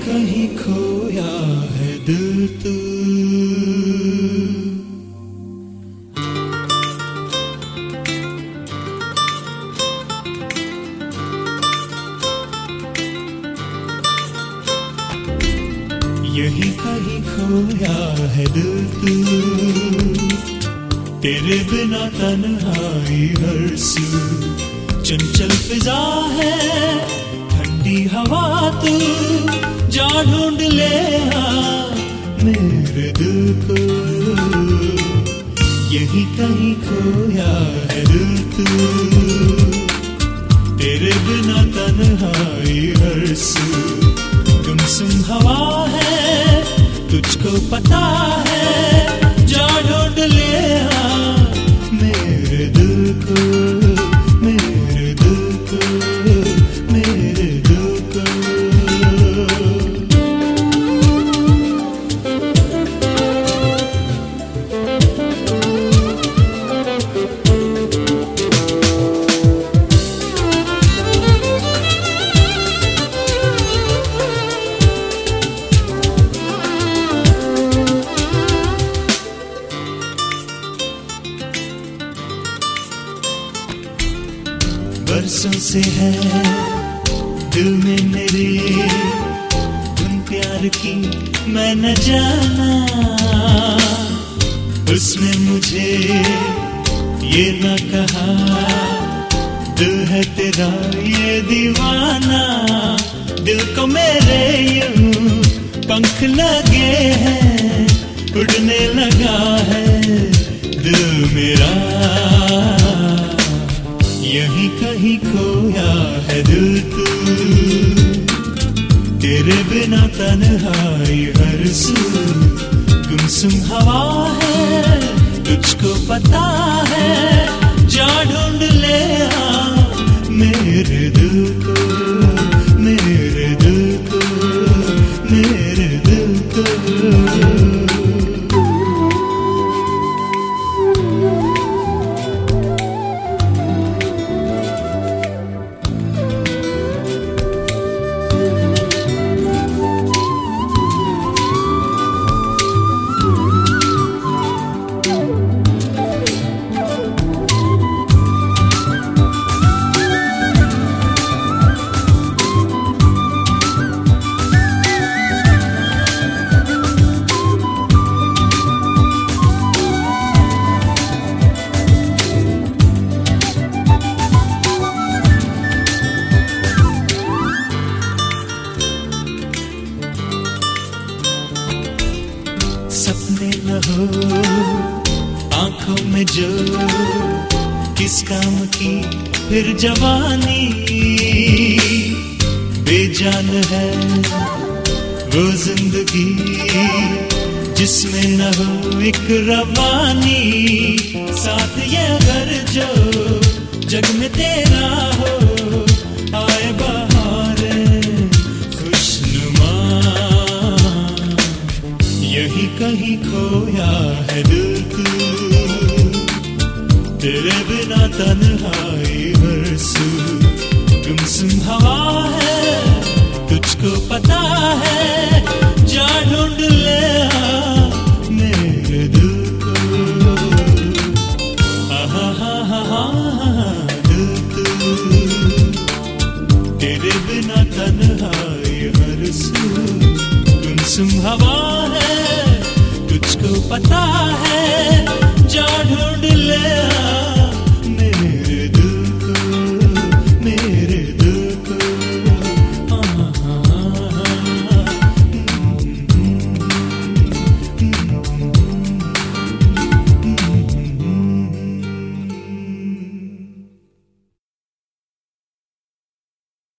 कहीं खोया है दिल तू। यही कहीं खोया है दिल तू, तेरे बिना तन्हाई हर सू। चंचल फिजा है ठंडी हवा तू, जा ढूंढ ले आ मेरे दिल को। यही कहीं खोया है दिल तू, तेरे बिना तन्हाई हर सू। गुमसुम हवा है तुझको पता है, जा ढूंढ ले आ मेरे दिल को, मेरे दिल को, मेरे दिल को। बरसों से है दिल में मेरे धुन प्यार की, मैं न जाना उसने मुझे ये न कहा, दिल है तेरा ये दीवाना। दिल को मेरे यूं पंख लगे हैं, उड़ने लगा है दिल मेरा। यही कहीं खोया है दिल तू, तेरे बिना तन्हाई हर सू। गुमसुम हवा है तुझको पता है, जा ढूंढ ले आ मेरे दिल को, मेरे दिल को, मेरे दिल को। सपने न हो आंखों में जो, किस काम की फिर जवानी। बेजान है वो जिंदगी जिसमें न हो एक रवानी। साथ ये अगर जो जग में तेरा हो, आए बहारे खुशनुमा। यही कहीं खोया है दिल तू, तेरे बिना तन्हाई हर सू। गुमसुम हवा है तुझको पता है, जा ढूंढ ले आ मेरे दिल को। आहा हा हा हा दिल तू, तेरे बिना तन्हाई हर सू। गुमसुम हवा है तुझको पता है, जा ढूंढ ले आ